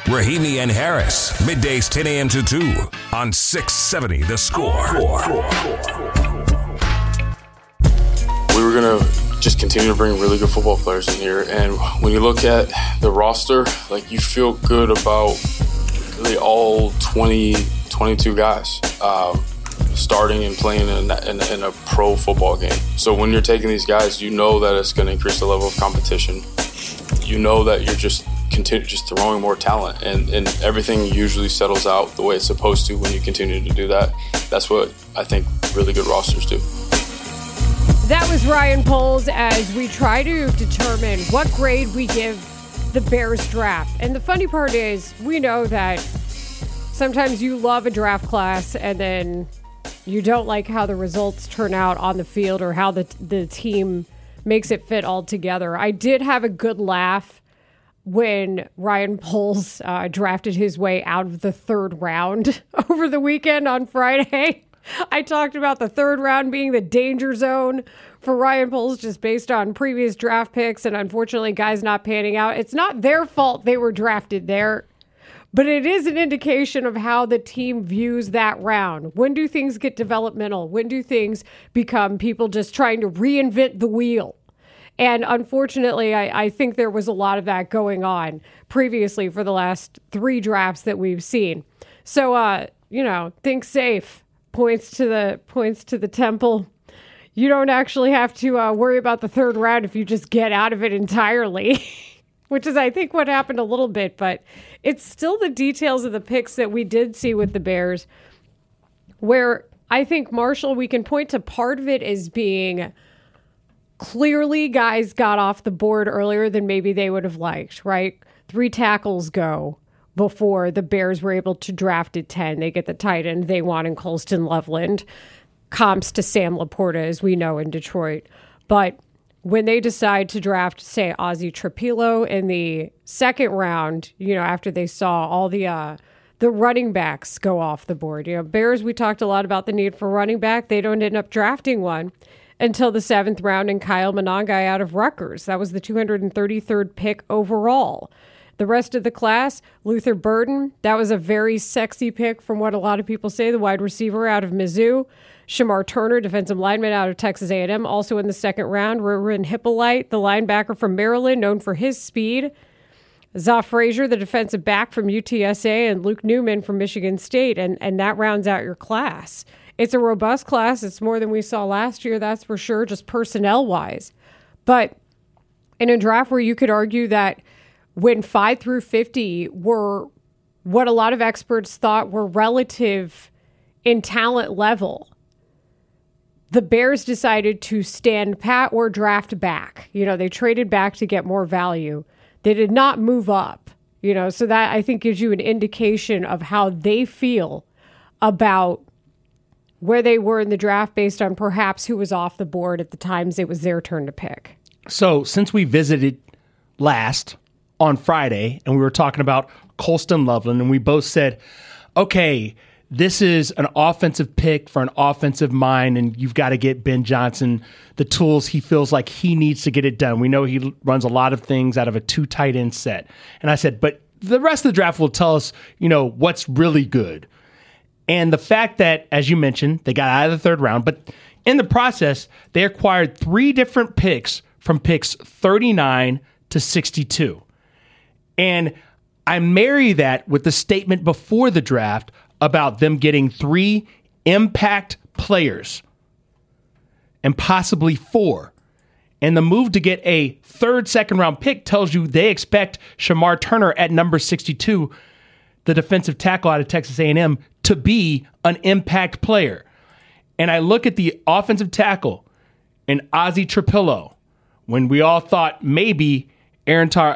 Rahimi and Harris, middays 10 a.m. to 2 on 670 The Score. We were going to just continue to bring really good football players in here. And when you look at the roster, like, you feel good about really all 22 guys starting and playing in a pro football game. So when you're taking these guys, you know that it's going to increase the level of competition. You know that you're just throwing more talent, and everything usually settles out the way it's supposed to when you continue to do that. That's what I think really good rosters do. That was Ryan Poles as we try to determine what grade we give the Bears draft. And the funny part is, we know that sometimes you love a draft class and then you don't like how the results turn out on the field or how the team makes it fit all together. I did have a good laugh when Ryan Poles drafted his way out of the third round over the weekend on Friday. I talked about the third round being the danger zone for Ryan Poles just based on previous draft picks and unfortunately guys not panning out. It's not their fault they were drafted there, but it is an indication of how the team views that round. When do things get developmental? When do things become people just trying to reinvent the wheel? And unfortunately, I think there was a lot of that going on previously for the last 3 drafts that we've seen. So, think safe. Points to the temple. You don't actually have to worry about the third round if you just get out of it entirely, which is, I think, what happened a little bit. But it's still the details of the picks that we did see with the Bears, where I think, Marshall, we can point to part of it as being clearly guys got off the board earlier than maybe they would have liked, right? 3 tackles go before the Bears were able to draft at 10. They get the tight end they want in Colston Loveland. Comps to Sam Laporta, as we know, in Detroit. But when they decide to draft, say, Ozzie Trapilo in the second round, after they saw all the running backs go off the board. Bears, we talked a lot about the need for running back. They don't end up drafting one until the 7th round, and Kyle Monangai out of Rutgers. That was the 233rd pick overall. The rest of the class, Luther Burden, that was a very sexy pick from what a lot of people say, the wide receiver out of Mizzou. Shamar Turner, defensive lineman out of Texas A&M, also in the 2nd round. Ruben Hippolyte, the linebacker from Maryland, known for his speed. Zoff Frazier, the defensive back from UTSA, and Luke Newman from Michigan State, and that rounds out your class. It's a robust class. It's more than we saw last year, that's for sure, just personnel-wise. But in a draft where you could argue that when 5 through 50 were what a lot of experts thought were relative in talent level, the Bears decided to stand pat or draft back. They traded back to get more value. They did not move up. So that, I think, gives you an indication of how they feel about where they were in the draft based on perhaps who was off the board at the times it was their turn to pick. So since we visited last on Friday and we were talking about Colston Loveland, and we both said, okay, this is an offensive pick for an offensive mind, and you've got to get Ben Johnson the tools he feels like he needs to get it done. We know he runs a lot of things out of a 2 tight end set. And I said, but the rest of the draft will tell us, what's really good. And the fact that, as you mentioned, they got out of the 3rd round, but in the process, they acquired 3 different picks from picks 39 to 62. And I marry that with the statement before the draft about them getting 3 impact players and possibly 4. And the move to get a 3rd second-round pick tells you they expect Shamar Turner at number 62, the defensive tackle out of Texas A&M, to be an impact player. And I look at the offensive tackle in Ozzie Trapilo, when we all thought maybe Ariante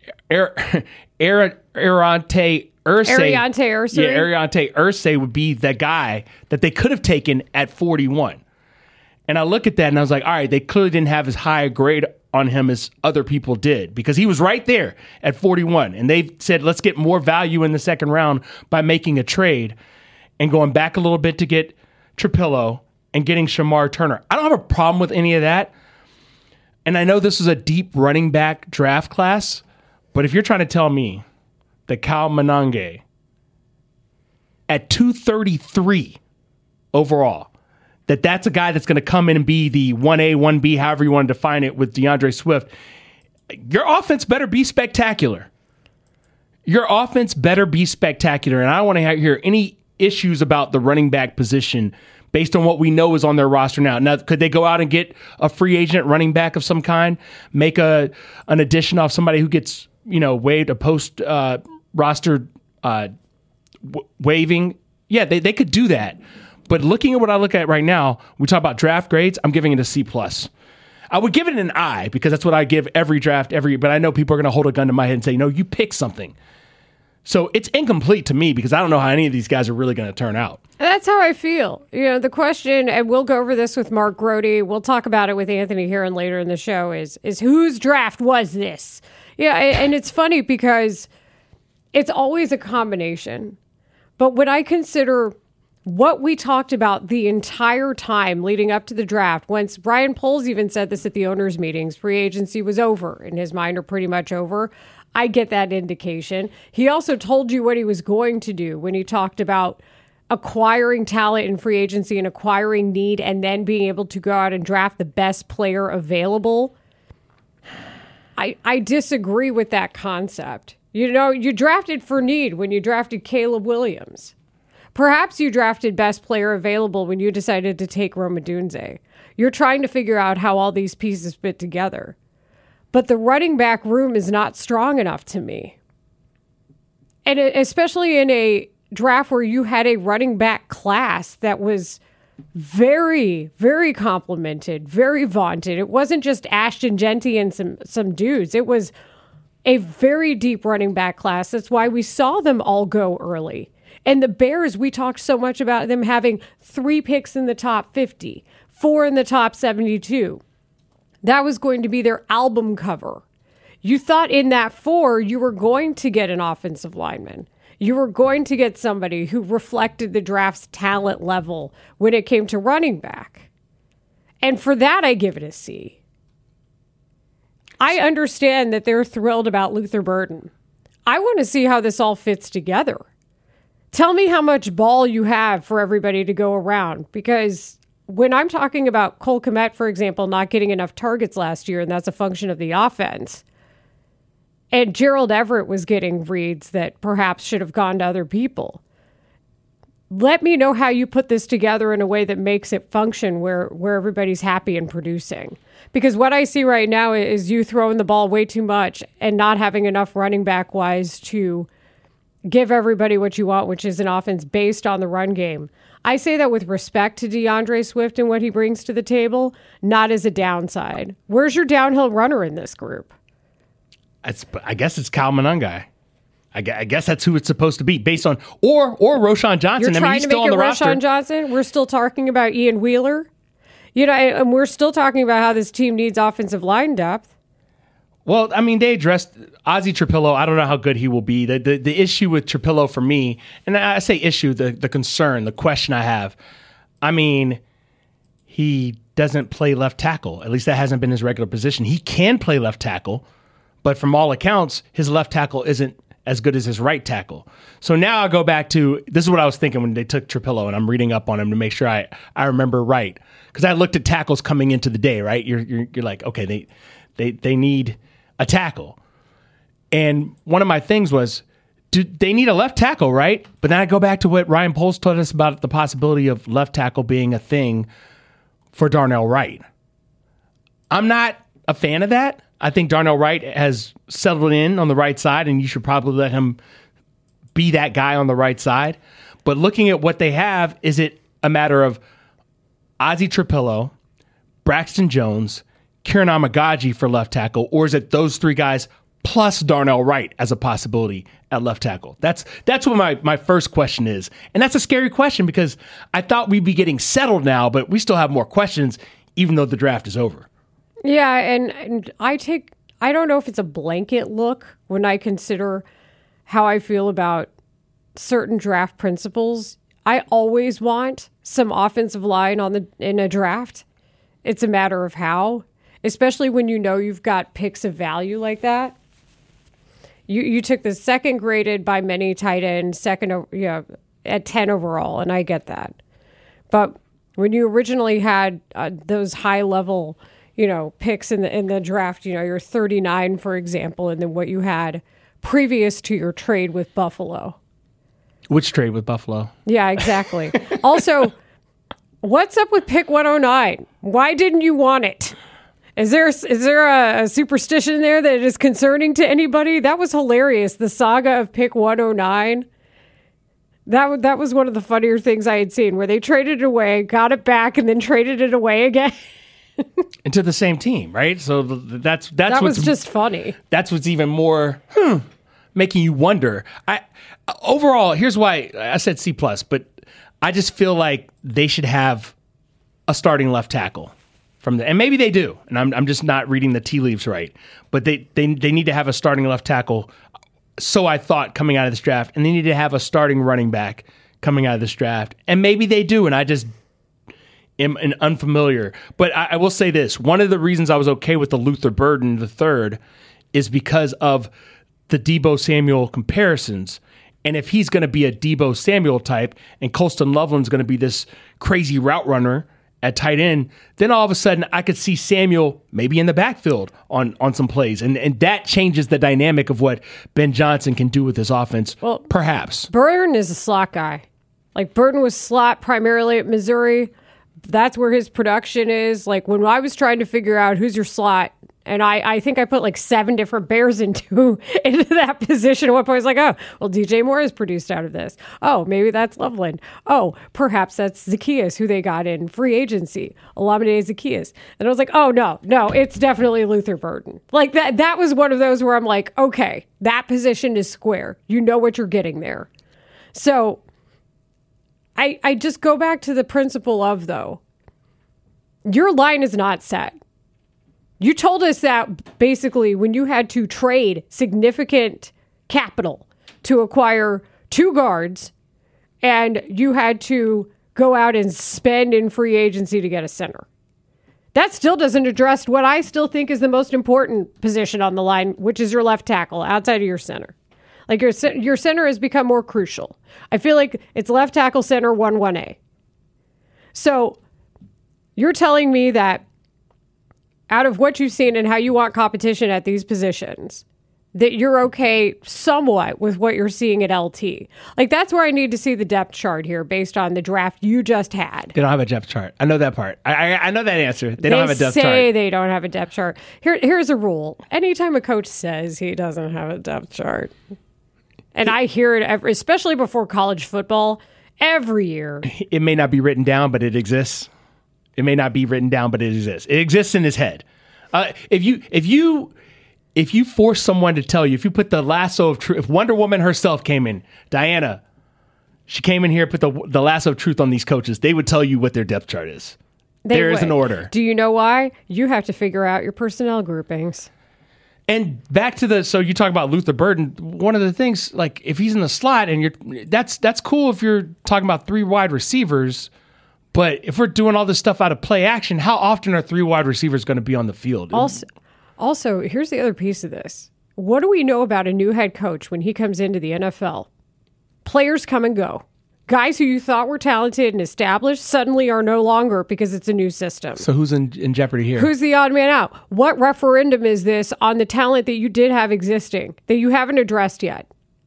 Irsay would be the guy that they could have taken at 41. And I look at that and I was like, all right, they clearly didn't have as high a grade on him as other people did, because he was right there at 41. And they said, let's get more value in the 2nd round by making a trade and going back a little bit to get Trapilo and getting Shamar Turner. I don't have a problem with any of that. And I know this is a deep running back draft class, but if you're trying to tell me that Kyle Monange at 233 overall, that's a guy that's going to come in and be the 1A, 1B, however you want to define it with DeAndre Swift, your offense better be spectacular. Your offense better be spectacular. And I don't want to hear any issues about the running back position based on what we know is on their roster now. Now, could they go out and get a free agent running back of some kind, make an addition off somebody who gets, waived a post roster waiving? Yeah, they could do that. But looking at what I look at right now, we talk about draft grades, I'm giving it a C+. I would give it an I because that's what I give every draft, but I know people are going to hold a gun to my head and say, you pick something. So it's incomplete to me because I don't know how any of these guys are really going to turn out. That's how I feel. The question, and we'll go over this with Mark Grody, we'll talk about it with Anthony Herron later in the show, is whose draft was this? Yeah, and it's funny because it's always a combination. But when I consider what we talked about the entire time leading up to the draft, once Ryan Poles even said this at the owners' meetings, free agency was over, in his mind, or pretty much over. I get that indication. He also told you what he was going to do when he talked about acquiring talent in free agency and acquiring need and then being able to go out and draft the best player available. I disagree with that concept. You drafted for need when you drafted Caleb Williams. Perhaps you drafted best player available when you decided to take Rome Odunze. You're trying to figure out how all these pieces fit together. But the running back room is not strong enough to me. And especially in a draft where you had a running back class that was very, very complimented, very vaunted. It wasn't just Ashton Jeanty and some dudes. It was a very deep running back class. That's why we saw them all go early. And the Bears, we talked so much about them having 3 picks in the top 50, 4 in the top 72. That was going to be their album cover. You thought in that 4, you were going to get an offensive lineman. You were going to get somebody who reflected the draft's talent level when it came to running back. And for that, I give it a C. I understand that they're thrilled about Luther Burden. I want to see how this all fits together. Tell me how much ball you have for everybody to go around, because when I'm talking about Cole Kmet, for example, not getting enough targets last year, and that's a function of the offense, and Gerald Everett was getting reads that perhaps should have gone to other people. Let me know how you put this together in a way that makes it function where everybody's happy and producing. Because what I see right now is you throwing the ball way too much and not having enough running back wise to give everybody what you want, which is an offense based on the run game. I say that with respect to DeAndre Swift and what he brings to the table, not as a downside. Where's your downhill runner in this group? I guess it's Kyle Monange. I guess that's who it's supposed to be, based on or Roschon Johnson. You're trying he's to still make on it the roster. Roschon Johnson. We're still talking about Ian Wheeler. And we're still talking about how this team needs offensive line depth. Well, they addressed Ozzie Trapillo. I don't know how good he will be. The issue with Trapillo for me, and I say issue, the concern, the question I have, he doesn't play left tackle. At least that hasn't been his regular position. He can play left tackle, but from all accounts, his left tackle isn't as good as his right tackle. So now I go back to, this is what I was thinking when they took Trapillo, and I'm reading up on him to make sure I remember right. Because I looked at tackles coming into the day, right? You're like, okay, they need a tackle. And one of my things was, they need a left tackle, right? But then I go back to what Ryan Poles told us about the possibility of left tackle being a thing for Darnell Wright. I'm not a fan of that. I think Darnell Wright has settled in on the right side, and you should probably let him be that guy on the right side. But looking at what they have, is it a matter of Ozzie Trapillo, Braxton Jones, Kieran Amagaji for left tackle, or is it those 3 guys plus Darnell Wright as a possibility at left tackle? That's what my first question is. And that's a scary question because I thought we'd be getting settled now, but we still have more questions even though the draft is over. Yeah, and I don't know if it's a blanket look when I consider how I feel about certain draft principles. I always want some offensive line in a draft. It's a matter of how, especially when you know you've got picks of value like that. You took the second graded by many tight end, at 10 overall, and I get that. But when you originally had those high level, picks in the draft, your 39, for example, and then what you had previous to your trade with Buffalo. Which trade with Buffalo? Yeah, exactly. Also, what's up with pick 109? Why didn't you want it? Is there a superstition there that is concerning to anybody? That was hilarious. The saga of pick 109. That was one of the funnier things I had seen, where they traded it away, got it back, and then traded it away again. Into the same team, right? So that was just funny. That's what's even more making you wonder. Overall, here's why I said C+, but I just feel like they should have a starting left tackle. And maybe they do, and I'm just not reading the tea leaves right. But they need to have a starting left tackle. So I thought coming out of this draft, and they need to have a starting running back coming out of this draft, and maybe they do, and I just am unfamiliar. But I will say this: one of the reasons I was okay with the Luther Burden III is because of the Deebo Samuel comparisons. And if he's going to be a Deebo Samuel type, and Colston Loveland's going to be this crazy route runner at tight end, then all of a sudden I could see Samuel maybe in the backfield on some plays. And that changes the dynamic of what Ben Johnson can do with his offense, perhaps. Burden is a slot guy. Like, Burden was slot primarily at Missouri. That's where his production is. Like, when I was trying to figure out who's your slot, and I think I put like 7 different Bears into that position. At one point, I was like, oh, well, DJ Moore is produced out of this. Oh, maybe that's Loveland. Oh, perhaps that's Zacchaeus, who they got in free agency. Olamide Zacchaeus. And I was like, oh, no, it's definitely Luther Burden. Like, that was one of those where I'm like, okay, that position is square. You know what you're getting there. So I just go back to the principle of, though, your line is not set. You told us that basically when you had to trade significant capital to acquire 2 guards, and you had to go out and spend in free agency to get a center. That still doesn't address what I still think is the most important position on the line, which is your left tackle outside of your center. Like, your center has become more crucial. I feel like it's left tackle, center, 1-1A. So you're telling me that out of what you've seen and how you want competition at these positions, that you're okay somewhat with what you're seeing at LT. Like, that's where I need to see the depth chart here based on the draft you just had. They don't have a depth chart. I know that part. I know that answer. They don't have a depth chart. They say they don't have a depth chart. Here's a rule. Anytime a coach says he doesn't have a depth chart, and I hear it, especially before college football, every year. It may not be written down, but it exists. It may not be written down, but it exists. It exists in his head. If you force someone to tell you, if you put the lasso of truth, if Wonder Woman herself came in, Diana, she came in here, put the lasso of truth on these coaches, they would tell you what their depth chart is. There is an order. Do you know why? You have to figure out your personnel groupings. And back to so you talk about Luther Burden. One of the things, like, if he's in the slot, and that's cool if you're talking about 3 wide receivers. But if we're doing all this stuff out of play action, how often are 3 wide receivers going to be on the field? Also, here's the other piece of this. What do we know about a new head coach when he comes into the NFL? Players come and go. Guys who you thought were talented and established suddenly are no longer because it's a new system. So who's in jeopardy here? Who's the odd man out? What referendum is this on the talent that you did have existing that you haven't addressed yet?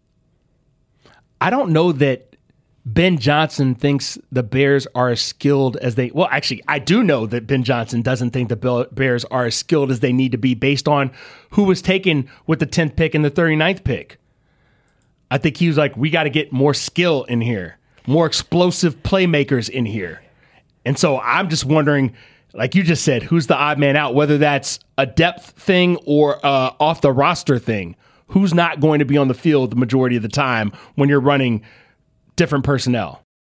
I don't know that Ben Johnson thinks the Bears are as skilled as they... Well, actually, I do know that Ben Johnson doesn't think the Bears are as skilled as they need to be based on who was taken with the 10th pick and the 39th pick. I think he was like, we got to get more skill in here, more explosive playmakers in here. And so I'm just wondering, like you just said, who's the odd man out, whether that's a depth thing or off the roster thing. Who's not going to be on the field the majority of the time when you're running different personnel?